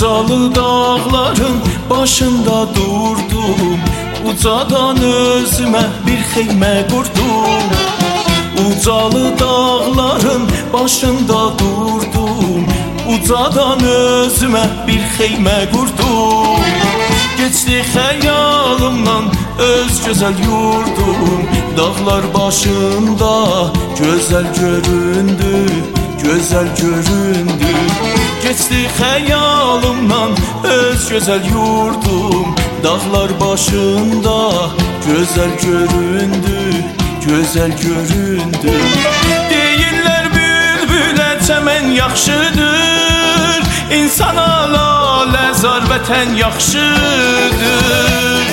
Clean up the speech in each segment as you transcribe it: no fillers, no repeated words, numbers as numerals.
Ucalı dağların başında durdum, ucadan özümə bir xeymə qurdum. Ucalı dağların başında durdum, ucadan özümə bir xeymə qurdum. Geçdi xəyalımdan öz gözəl yurdum, dağlar başında gözəl göründü, gözəl göründü. Geçdi xəyalımdan öz gözəl yurdum, dağlar başında gözəl göründü, gözəl göründü. Deyirlər bülbülə çəmən yaxşıdır, insana lalə zar vətən yaxşıdır.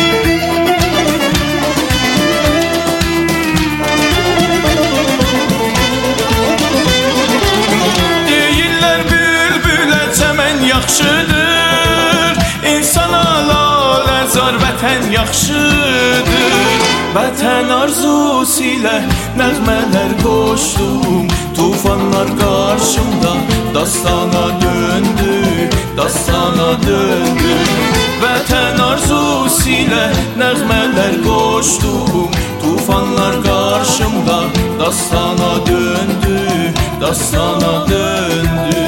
Deyirlər bülbülə çəmən yaxşıdır, insana lalə zar vətən yaxşıdır. Vətən arzusu ilə nəğmələr qoşdum, tufanlar qarşımda dastana döndü, dastana döndü. Vətən arzusu ilə nəğmələr qoşdum, tufanlar qarşımda dastana döndü, dastana döndü.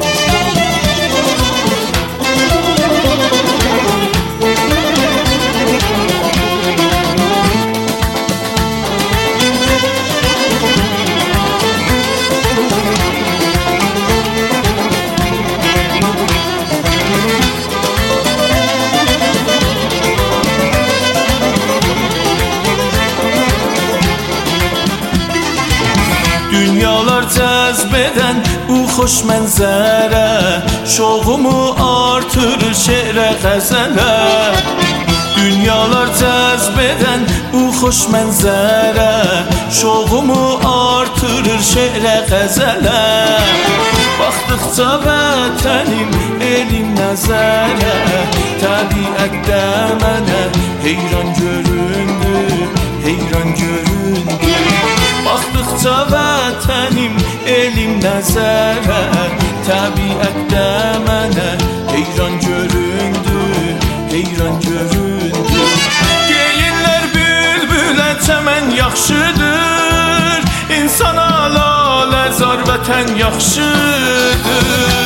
Dünyalar cəzb edən bu xoş mənzərə şoğumu artırır şeirə qəzələ. Dünyalar cəzb edən bu xoş mənzərə şoğumu artırır şeirə qəzələ. Baxdıqca vətənim, elim nəzərə, təbiətdə mənə heyran göründü, heyran göründü. Baxdıqca vətənim, elim nəzərə, təbiətdə mənə heyran göründü, heyran göründü. Deyirlər bülbülə çəmən yaxşıdır, insana lalə zar vətən yaxşıdır.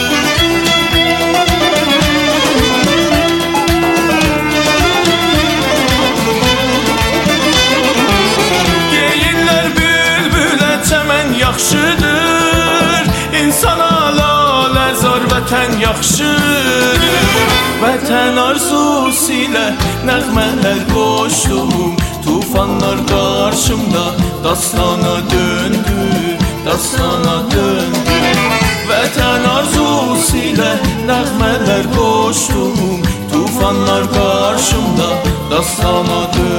Yaxşıdır, insana lalə zar vətən yaxşıdır. Vətən arzusu ilə nəğmələr qoşdum, tufanlar qarşımda dastana döndü, dastana döndü. Vətən arzusu ilə nəğmələr qoşdum, tufanlar qarşımda dastana döndü.